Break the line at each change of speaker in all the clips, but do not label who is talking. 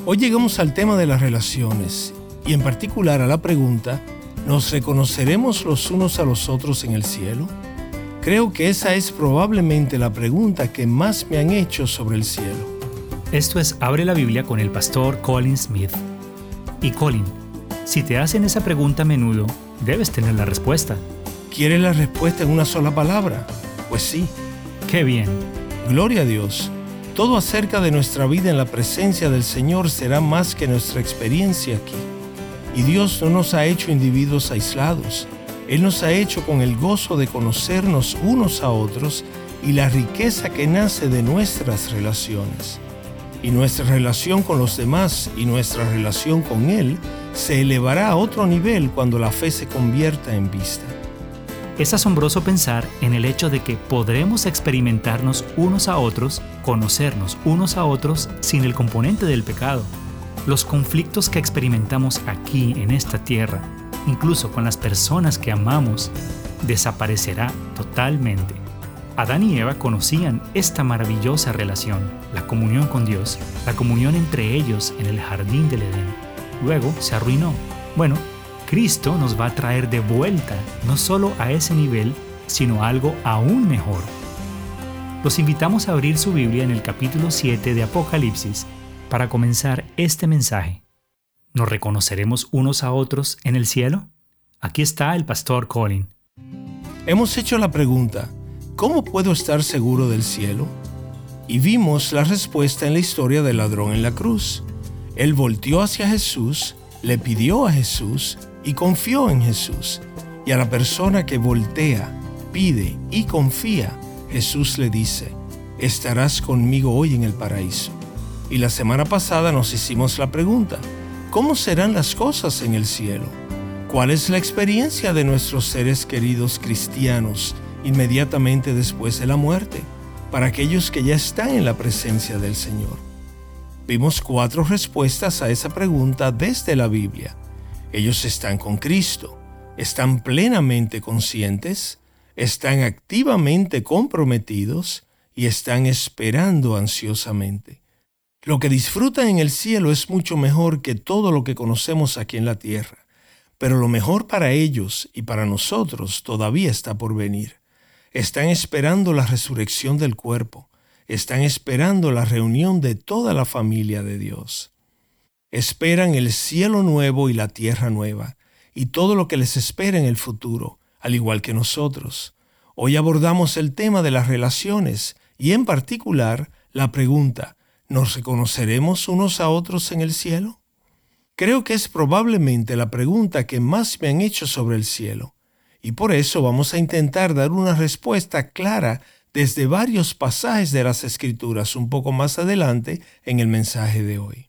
Hoy llegamos al tema de las relaciones y en particular a la pregunta: ¿nos reconoceremos los unos a los otros en el cielo? Creo que esa es probablemente la pregunta que más me han hecho sobre el cielo.
Esto es Abre la Biblia con el pastor Colin Smith. Y Colin, si te hacen esa pregunta a menudo, debes tener la respuesta.
¿Quieres la respuesta en una sola palabra? Pues sí.
¡Qué bien!
Gloria a Dios. Todo acerca de nuestra vida en la presencia del Señor será más que nuestra experiencia aquí. Y Dios no nos ha hecho individuos aislados. Él nos ha hecho con el gozo de conocernos unos a otros y la riqueza que nace de nuestras relaciones. Y nuestra relación con los demás y nuestra relación con Él se elevará a otro nivel cuando la fe se convierta en vista.
Es asombroso pensar en el hecho de que podremos experimentarnos unos a otros, conocernos unos a otros sin el componente del pecado. Los conflictos que experimentamos aquí en esta tierra, incluso con las personas que amamos, desaparecerá totalmente. Adán y Eva conocían esta maravillosa relación, la comunión con Dios, la comunión entre ellos en el jardín del Edén. Luego se arruinó. Bueno, Cristo nos va a traer de vuelta no solo a ese nivel, sino a algo aún mejor. Los invitamos a abrir su Biblia en el capítulo 7 de Apocalipsis para comenzar este mensaje. ¿Nos reconoceremos unos a otros en el cielo? Aquí está el pastor Colin.
Hemos hecho la pregunta: ¿cómo puedo estar seguro del cielo? Y vimos la respuesta en la historia del ladrón en la cruz. Él volteó hacia Jesús, le pidió a Jesús y confió en Jesús. Y a la persona que voltea, pide y confía, Jesús le dice: estarás conmigo hoy en el paraíso. Y la semana pasada nos hicimos la pregunta: ¿cómo serán las cosas en el cielo? ¿Cuál es la experiencia de nuestros seres queridos cristianos inmediatamente después de la muerte, para aquellos que ya están en la presencia del Señor? Vimos 4 respuestas a esa pregunta desde la Biblia. Ellos están con Cristo, están plenamente conscientes, están activamente comprometidos y están esperando ansiosamente. Lo que disfrutan en el cielo es mucho mejor que todo lo que conocemos aquí en la tierra, pero lo mejor para ellos y para nosotros todavía está por venir. Están esperando la resurrección del cuerpo, están esperando la reunión de toda la familia de Dios. Esperan el cielo nuevo y la tierra nueva, y todo lo que les espera en el futuro, al igual que nosotros. Hoy abordamos el tema de las relaciones y en particular la pregunta: ¿nos reconoceremos unos a otros en el cielo? Creo que es probablemente la pregunta que más me han hecho sobre el cielo, y por eso vamos a intentar dar una respuesta clara desde varios pasajes de las Escrituras un poco más adelante en el mensaje de hoy.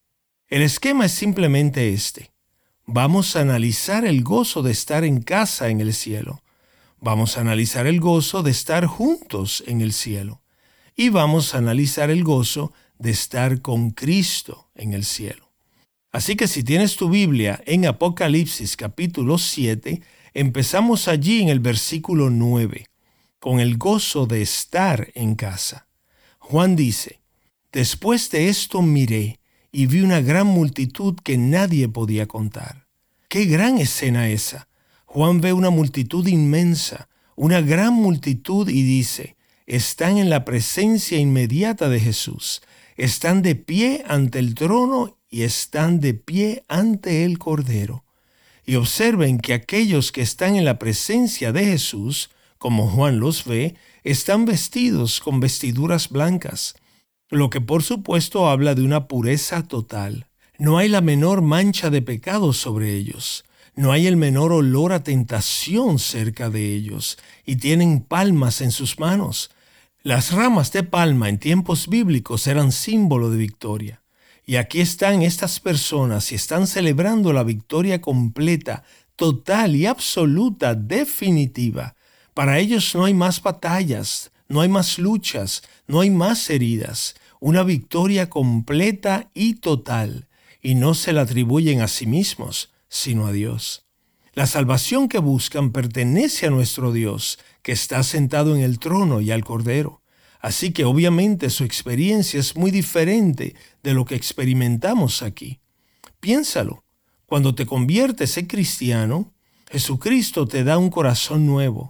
El esquema es simplemente este. Vamos a analizar el gozo de estar en casa en el cielo. Vamos a analizar el gozo de estar juntos en el cielo. Y vamos a analizar el gozo de estar con Cristo en el cielo. Así que si tienes tu Biblia en Apocalipsis capítulo 7, empezamos allí en el versículo 9, con el gozo de estar en casa. Juan dice: después de esto miré y vi una gran multitud que nadie podía contar. ¡Qué gran escena esa! Juan ve una multitud inmensa, una gran multitud, y dice: están en la presencia inmediata de Jesús, están de pie ante el trono y están de pie ante el Cordero. Y observen que aquellos que están en la presencia de Jesús, como Juan los ve, están vestidos con vestiduras blancas, lo que por supuesto habla de una pureza total. No hay la menor mancha de pecado sobre ellos. No hay el menor olor a tentación cerca de ellos, y tienen palmas en sus manos. Las ramas de palma en tiempos bíblicos eran símbolo de victoria. Y aquí están estas personas y están celebrando la victoria completa, total y absoluta, definitiva. Para ellos no hay más batallas, no hay más luchas, no hay más heridas. Una victoria completa y total. Y no se la atribuyen a sí mismos, sino a Dios. La salvación que buscan pertenece a nuestro Dios, que está sentado en el trono, y al Cordero. Así que obviamente su experiencia es muy diferente de lo que experimentamos aquí. Piénsalo, cuando te conviertes en cristiano, Jesucristo te da un corazón nuevo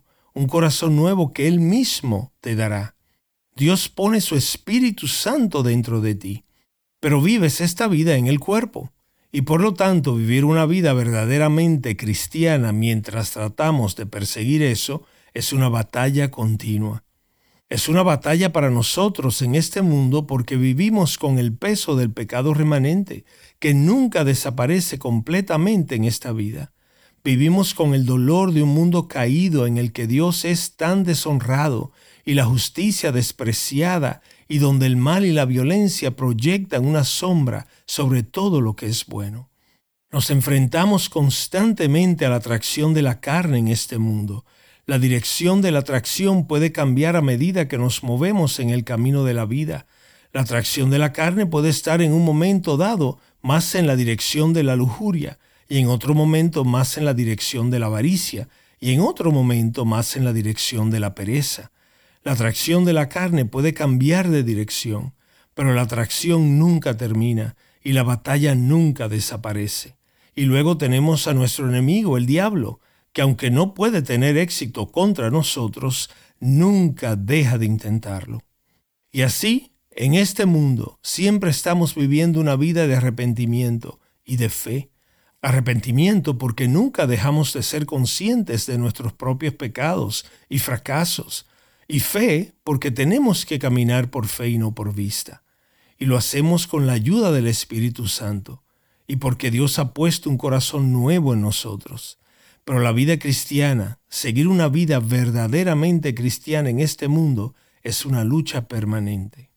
que Él mismo te dará. Dios pone su Espíritu Santo dentro de ti, pero vives esta vida en el cuerpo. Y por lo tanto, vivir una vida verdaderamente cristiana mientras tratamos de perseguir eso es una batalla continua. Es una batalla para nosotros en este mundo porque vivimos con el peso del pecado remanente, que nunca desaparece completamente en esta vida. Vivimos con el dolor de un mundo caído en el que Dios es tan deshonrado y la justicia despreciada, y donde el mal y la violencia proyectan una sombra sobre todo lo que es bueno. Nos enfrentamos constantemente a la atracción de la carne en este mundo. La dirección de la atracción puede cambiar a medida que nos movemos en el camino de la vida. La atracción de la carne puede estar en un momento dado más en la dirección de la lujuria, y en otro momento más en la dirección de la avaricia, y en otro momento más en la dirección de la pereza. La atracción de la carne puede cambiar de dirección, pero la atracción nunca termina y la batalla nunca desaparece. Y luego tenemos a nuestro enemigo, el diablo, que aunque no puede tener éxito contra nosotros, nunca deja de intentarlo. Y así, en este mundo, siempre estamos viviendo una vida de arrepentimiento y de fe. Arrepentimiento porque nunca dejamos de ser conscientes de nuestros propios pecados y fracasos. Y fe porque tenemos que caminar por fe y no por vista. Y lo hacemos con la ayuda del Espíritu Santo. Y porque Dios ha puesto un corazón nuevo en nosotros. Pero la vida cristiana, seguir una vida verdaderamente cristiana en este mundo, es una lucha permanente.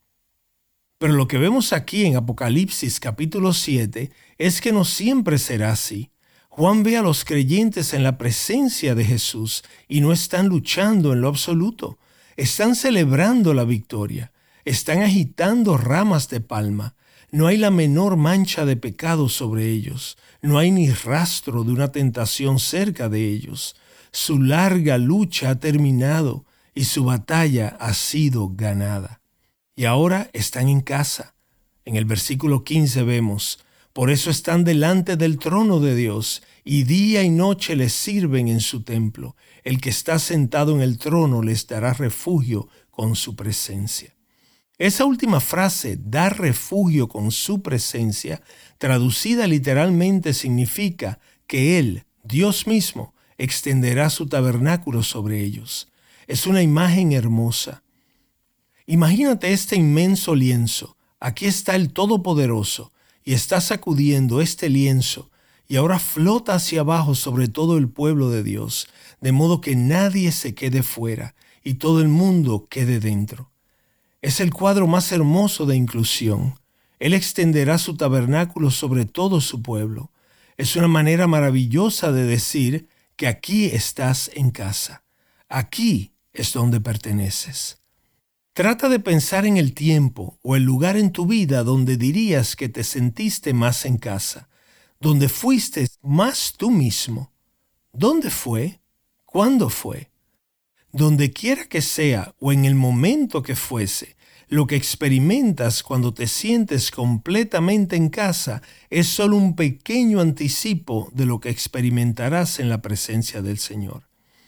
Pero lo que vemos aquí en Apocalipsis capítulo 7 es que no siempre será así. Juan ve a los creyentes en la presencia de Jesús y no están luchando en lo absoluto. Están celebrando la victoria. Están agitando ramas de palma. No hay la menor mancha de pecado sobre ellos. No hay ni rastro de una tentación cerca de ellos. Su larga lucha ha terminado y su batalla ha sido ganada. Y ahora están en casa. En el versículo 15 vemos: por eso están delante del trono de Dios, y día y noche les sirven en su templo. El que está sentado en el trono les dará refugio con su presencia. Esa última frase, dar refugio con su presencia, traducida literalmente significa que Él, Dios mismo, extenderá su tabernáculo sobre ellos. Es una imagen hermosa. Imagínate este inmenso lienzo. Aquí está el Todopoderoso y está sacudiendo este lienzo y ahora flota hacia abajo sobre todo el pueblo de Dios, de modo que nadie se quede fuera y todo el mundo quede dentro. Es el cuadro más hermoso de inclusión. Él extenderá su tabernáculo sobre todo su pueblo. Es una manera maravillosa de decir que aquí estás en casa. Aquí es donde perteneces. Trata de pensar en el tiempo o el lugar en tu vida donde dirías que te sentiste más en casa, donde fuiste más tú mismo. ¿Dónde fue? ¿Cuándo fue? Donde quiera que sea o en el momento que fuese, lo que experimentas cuando te sientes completamente en casa es solo un pequeño anticipo de lo que experimentarás en la presencia del Señor.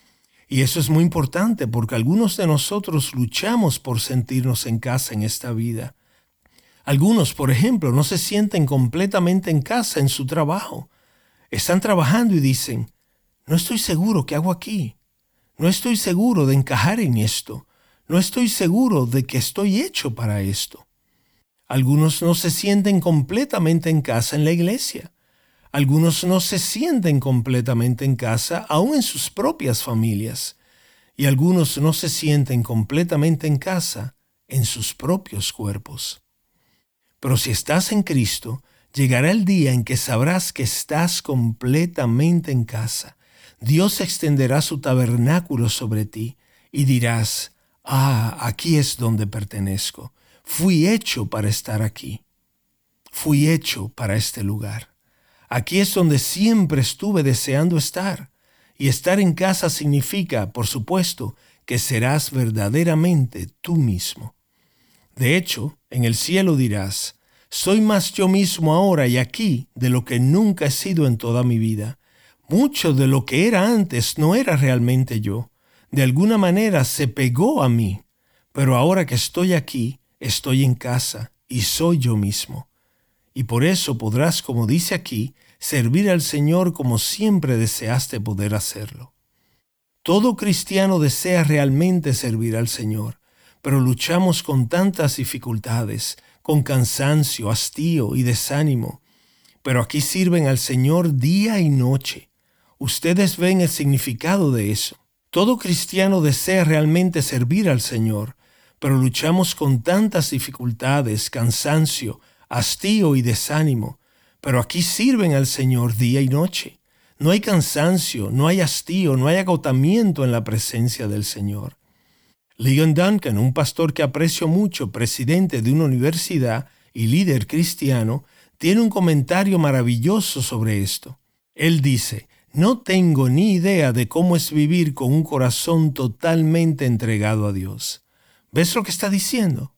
Y eso es muy importante porque algunos de nosotros luchamos por sentirnos en casa en esta vida. Algunos, por ejemplo, no se sienten completamente en casa en su trabajo. Están trabajando y dicen: no estoy seguro qué hago aquí. No estoy seguro de encajar en esto. No estoy seguro de que estoy hecho para esto. Algunos no se sienten completamente en casa en la iglesia. Algunos no se sienten completamente en casa aún en sus propias familias. Y algunos no se sienten completamente en casa en sus propios cuerpos. Pero si estás en Cristo, llegará el día en que sabrás que estás completamente en casa. Dios extenderá su tabernáculo sobre ti y dirás: aquí es donde pertenezco. Fui hecho para estar aquí. Fui hecho para este lugar. Aquí es donde siempre estuve deseando estar. Y estar en casa significa, por supuesto, que serás verdaderamente tú mismo. De hecho, en el cielo dirás, soy más yo mismo ahora y aquí de lo que nunca he sido en toda mi vida. Mucho de lo que era antes no era realmente yo. De alguna manera se pegó a mí, pero ahora que estoy aquí, estoy en casa y soy yo mismo. Y por eso podrás, como dice aquí, servir al Señor como siempre deseaste poder hacerlo. Todo cristiano desea realmente servir al Señor, pero luchamos con tantas dificultades, con cansancio, hastío y desánimo. Pero aquí sirven al Señor día y noche. Ustedes ven el significado de eso. Todo cristiano desea realmente servir al Señor, pero luchamos con tantas dificultades, cansancio, hastío y desánimo. Pero aquí sirven al Señor día y noche. No hay cansancio, no hay hastío, no hay agotamiento en la presencia del Señor. Ligon Duncan, un pastor que aprecio mucho, presidente de una universidad y líder cristiano, tiene un comentario maravilloso sobre esto. Él dice, no tengo ni idea de cómo es vivir con un corazón totalmente entregado a Dios. ¿Ves lo que está diciendo?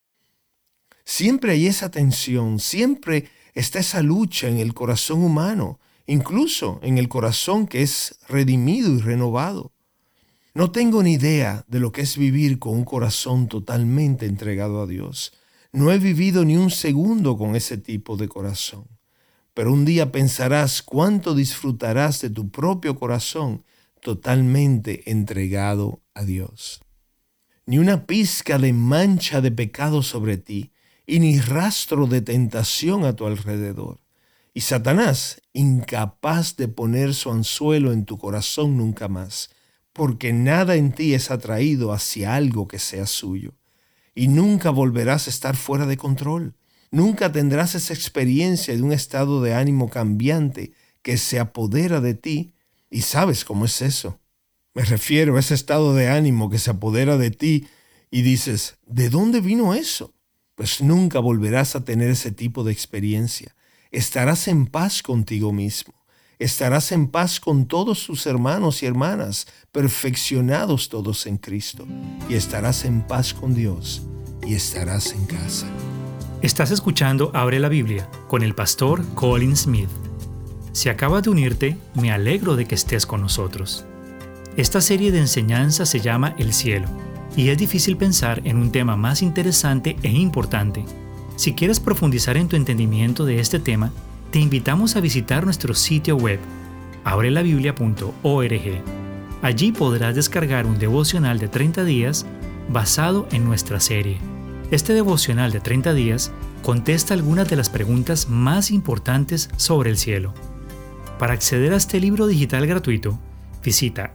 Siempre hay esa tensión, siempre está esa lucha en el corazón humano, incluso en el corazón que es redimido y renovado. No tengo ni idea de lo que es vivir con un corazón totalmente entregado a Dios. No he vivido ni un segundo con ese tipo de corazón. Pero un día pensarás cuánto disfrutarás de tu propio corazón totalmente entregado a Dios. Ni una pizca de mancha de pecado sobre ti y ni rastro de tentación a tu alrededor. Y Satanás, incapaz de poner su anzuelo en tu corazón nunca más, porque nada en ti es atraído hacia algo que sea suyo. Y nunca volverás a estar fuera de control. Nunca tendrás esa experiencia de un estado de ánimo cambiante que se apodera de ti. ¿Y sabes cómo es eso? Me refiero a ese estado de ánimo que se apodera de ti y dices, ¿de dónde vino eso? Pues nunca volverás a tener ese tipo de experiencia. Estarás en paz contigo mismo. Estarás en paz con todos tus hermanos y hermanas, perfeccionados todos en Cristo. Y estarás en paz con Dios y estarás en casa.
Estás escuchando Abre la Biblia con el pastor Colin Smith. Si acabas de unirte, me alegro de que estés con nosotros. Esta serie de enseñanzas se llama El Cielo, y es difícil pensar en un tema más interesante e importante. Si quieres profundizar en tu entendimiento de este tema, te invitamos a visitar nuestro sitio web, abrelabiblia.org. Allí podrás descargar un devocional de 30 días basado en nuestra serie. Este devocional de 30 días contesta algunas de las preguntas más importantes sobre el cielo. Para acceder a este libro digital gratuito, visita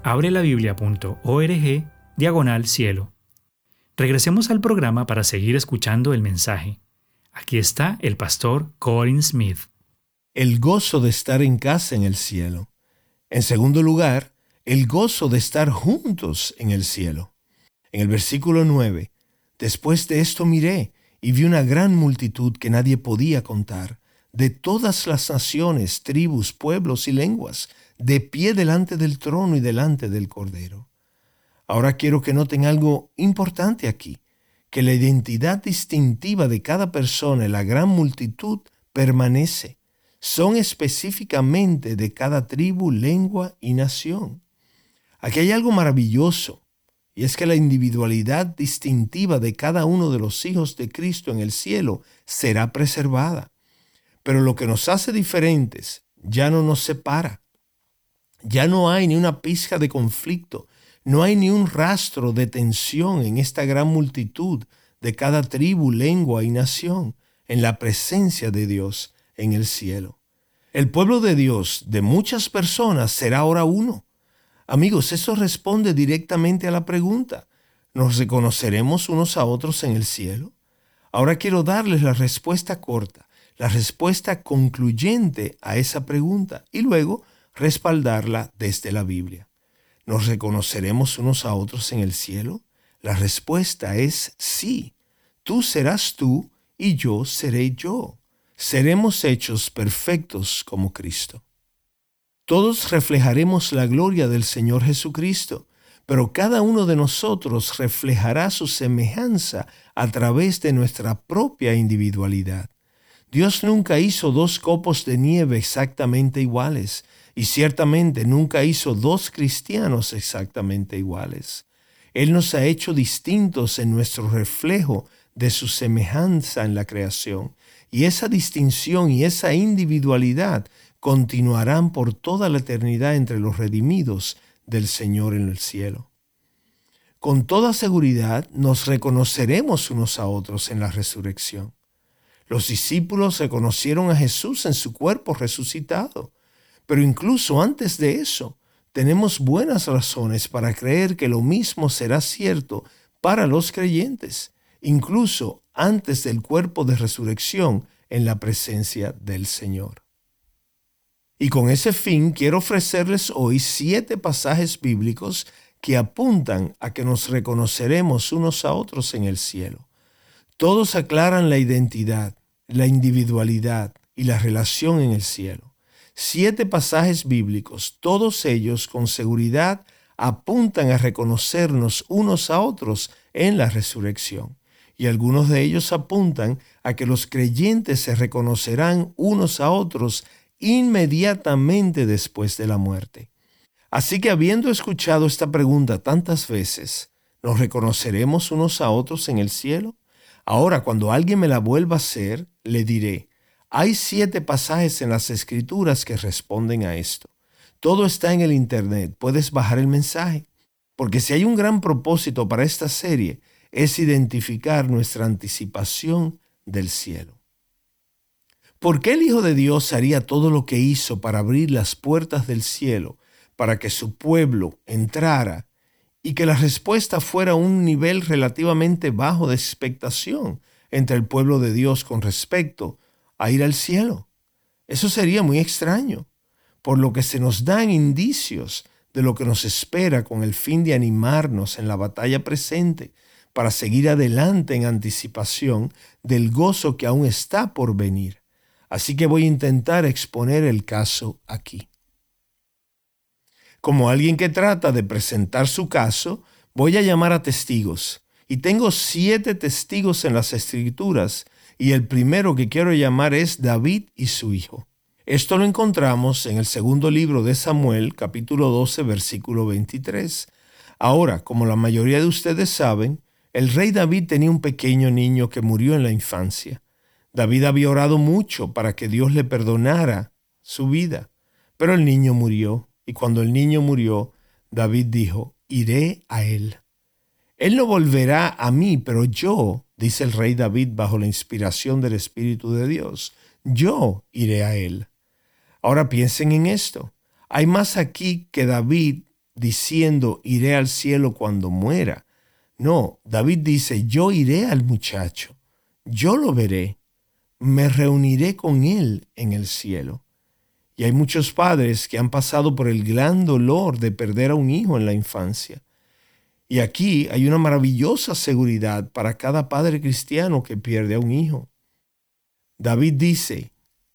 abrelabiblia.org/cielo. Regresemos al programa para seguir escuchando el mensaje. Aquí está el pastor Colin Smith.
El gozo de estar en casa en el cielo. En segundo lugar, el gozo de estar juntos en el cielo. En el versículo 9, después de esto miré y vi una gran multitud que nadie podía contar, de todas las naciones, tribus, pueblos y lenguas, de pie delante del trono y delante del Cordero. Ahora quiero que noten algo importante aquí, que la identidad distintiva de cada persona en la gran multitud permanece. Son específicamente de cada tribu, lengua y nación. Aquí hay algo maravilloso, y es que la individualidad distintiva de cada uno de los hijos de Cristo en el cielo será preservada. Pero lo que nos hace diferentes ya no nos separa. Ya no hay ni una pizca de conflicto, no hay ni un rastro de tensión en esta gran multitud de cada tribu, lengua y nación, en la presencia de Dios en el cielo. El pueblo de Dios, de muchas personas, será ahora uno. Amigos, eso responde directamente a la pregunta: ¿nos reconoceremos unos a otros en el cielo? Ahora quiero darles la respuesta corta, la respuesta concluyente a esa pregunta y luego respaldarla desde la Biblia. ¿Nos reconoceremos unos a otros en el cielo? La respuesta es sí. Tú serás tú y yo seré yo. Seremos hechos perfectos como Cristo. Todos reflejaremos la gloria del Señor Jesucristo, pero cada uno de nosotros reflejará su semejanza a través de nuestra propia individualidad. Dios nunca hizo dos copos de nieve exactamente iguales, y ciertamente nunca hizo dos cristianos exactamente iguales. Él nos ha hecho distintos en nuestro reflejo de su semejanza en la creación, y esa distinción y esa individualidad continuarán por toda la eternidad entre los redimidos del Señor en el cielo. Con toda seguridad nos reconoceremos unos a otros en la resurrección. Los discípulos reconocieron a Jesús en su cuerpo resucitado, pero incluso antes de eso, tenemos buenas razones para creer que lo mismo será cierto para los creyentes, incluso antes del cuerpo de resurrección en la presencia del Señor. Y con ese fin quiero ofrecerles hoy 7 pasajes bíblicos que apuntan a que nos reconoceremos unos a otros en el cielo. Todos aclaran la identidad, la individualidad y la relación en el cielo. 7 pasajes bíblicos, todos ellos con seguridad apuntan a reconocernos unos a otros en la resurrección. Y algunos de ellos apuntan a que los creyentes se reconocerán unos a otros inmediatamente después de la muerte. Así que habiendo escuchado esta pregunta tantas veces, ¿nos reconoceremos unos a otros en el cielo? Ahora, cuando alguien me la vuelva a hacer, le diré, hay 7 pasajes en las Escrituras que responden a esto. Todo está en el Internet, puedes bajar el mensaje. Porque si hay un gran propósito para esta serie, es identificar nuestra anticipación del cielo. ¿Por qué el Hijo de Dios haría todo lo que hizo para abrir las puertas del cielo, para que su pueblo entrara y que la respuesta fuera un nivel relativamente bajo de expectación entre el pueblo de Dios con respecto a ir al cielo? Eso sería muy extraño, por lo que se nos dan indicios de lo que nos espera con el fin de animarnos en la batalla presente para seguir adelante en anticipación del gozo que aún está por venir. Así que voy a intentar exponer el caso aquí. Como alguien que trata de presentar su caso, voy a llamar a testigos. Y tengo 7 testigos en las Escrituras, y el primero que quiero llamar es David y su hijo. Esto lo encontramos en el segundo libro de Samuel, capítulo 12, versículo 23. Ahora, como la mayoría de ustedes saben, el rey David tenía un pequeño niño que murió en la infancia. David había orado mucho para que Dios le perdonara su vida, pero el niño murió, y cuando el niño murió, David dijo, iré a él. Él no volverá a mí, pero yo, dice el rey David bajo la inspiración del Espíritu de Dios, yo iré a él. Ahora piensen en esto. Hay más aquí que David diciendo, iré al cielo cuando muera. No, David dice, yo iré al muchacho, yo lo veré, me reuniré con él en el cielo. Y hay muchos padres que han pasado por el gran dolor de perder a un hijo en la infancia. Y aquí hay una maravillosa seguridad para cada padre cristiano que pierde a un hijo. David dice,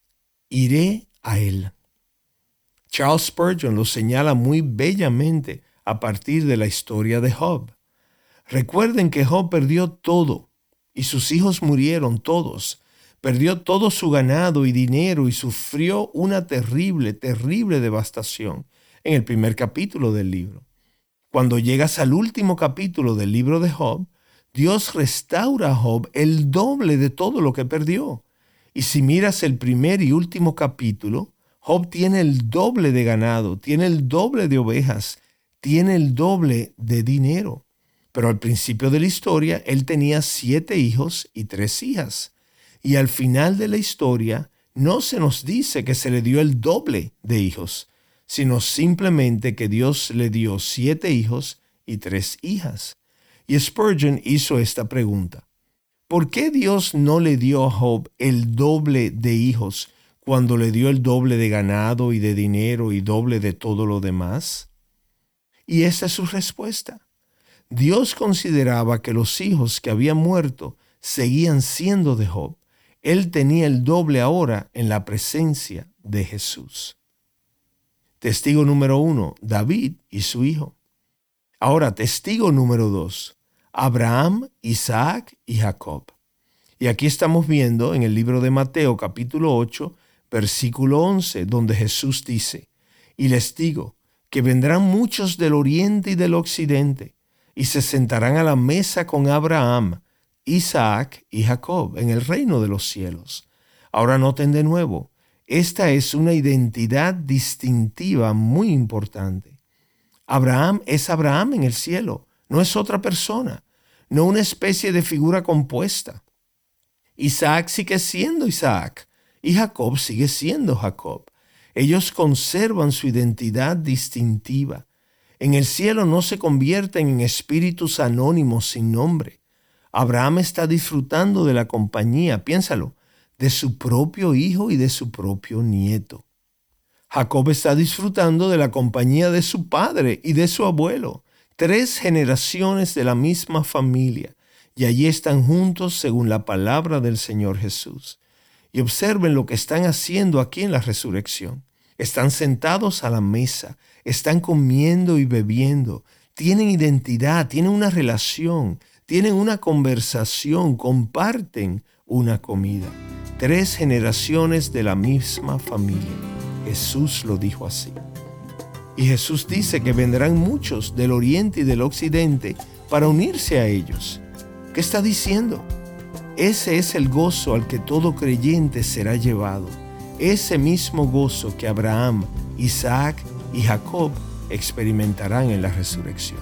iré a él. Charles Spurgeon lo señala muy bellamente a partir de la historia de Job. Recuerden que Job perdió todo y sus hijos murieron todos. Perdió todo su ganado y dinero y sufrió una terrible, terrible devastación en el primer capítulo del libro. Cuando llegas al último capítulo del libro de Job, Dios restaura a Job el doble de todo lo que perdió. Y si miras el primer y último capítulo, Job tiene el doble de ganado, tiene el doble de ovejas, tiene el doble de dinero. Pero al principio de la historia, él tenía 7 hijos y 3 hijas. Y al final de la historia, no se nos dice que se le dio el doble de hijos, sino simplemente que Dios le dio 7 hijos y 3 hijas. Y Spurgeon hizo esta pregunta. ¿Por qué Dios no le dio a Job el doble de hijos cuando le dio el doble de ganado y de dinero y doble de todo lo demás? Y esta es su respuesta. Dios consideraba que los hijos que habían muerto seguían siendo de Job. Él tenía el doble ahora en la presencia de Jesús. Testigo número 1, David y su hijo. Ahora, testigo número 2, Abraham, Isaac y Jacob. Y aquí estamos viendo en el libro de Mateo capítulo 8, versículo 11, donde Jesús dice, y les digo que vendrán muchos del oriente y del occidente, y se sentarán a la mesa con Abraham, Isaac y Jacob en el reino de los cielos. Ahora noten de nuevo, esta es una identidad distintiva muy importante. Abraham es Abraham en el cielo, no es otra persona, no una especie de figura compuesta. Isaac sigue siendo Isaac y Jacob sigue siendo Jacob. Ellos conservan su identidad distintiva. En el cielo no se convierten en espíritus anónimos sin nombre. Abraham está disfrutando de la compañía, piénsalo, de su propio hijo y de su propio nieto. Jacob está disfrutando de la compañía de su padre y de su abuelo, 3 generaciones de la misma familia, y allí están juntos según la palabra del Señor Jesús. Y observen lo que están haciendo aquí en la resurrección. Están sentados a la mesa, están comiendo y bebiendo, tienen identidad, tienen una relación, tienen una conversación, comparten una comida. 3 generaciones de la misma familia. Jesús lo dijo así. Y Jesús dice que vendrán muchos del oriente y del occidente para unirse a ellos. ¿Qué está diciendo? Ese es el gozo al que todo creyente será llevado. Ese mismo gozo que Abraham, Isaac y Jacob experimentarán en la resurrección.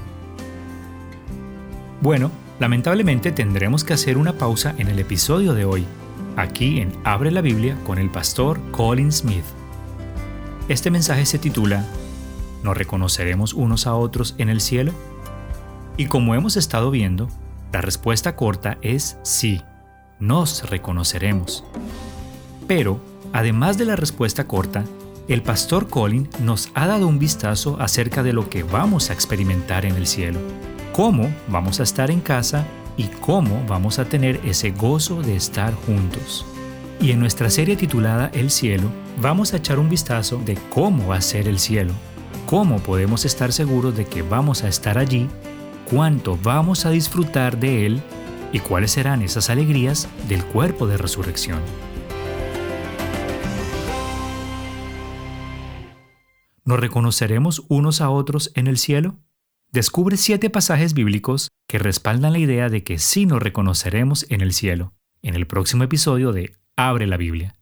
Bueno, lamentablemente tendremos que hacer una pausa en el episodio de hoy, aquí en Abre la Biblia con el pastor Colin Smith. Este mensaje se titula ¿Nos reconoceremos unos a otros en el cielo? Y como hemos estado viendo, la respuesta corta es sí, nos reconoceremos. Pero, además de la respuesta corta, el pastor Colin nos ha dado un vistazo acerca de lo que vamos a experimentar en el cielo, cómo vamos a estar en casa y cómo vamos a tener ese gozo de estar juntos. Y en nuestra serie titulada El cielo, vamos a echar un vistazo de cómo va a ser el cielo, cómo podemos estar seguros de que vamos a estar allí, cuánto vamos a disfrutar de él y cuáles serán esas alegrías del cuerpo de resurrección. ¿Nos reconoceremos unos a otros en el cielo? Descubre 7 pasajes bíblicos que respaldan la idea de que sí nos reconoceremos en el cielo, en el próximo episodio de Abre la Biblia.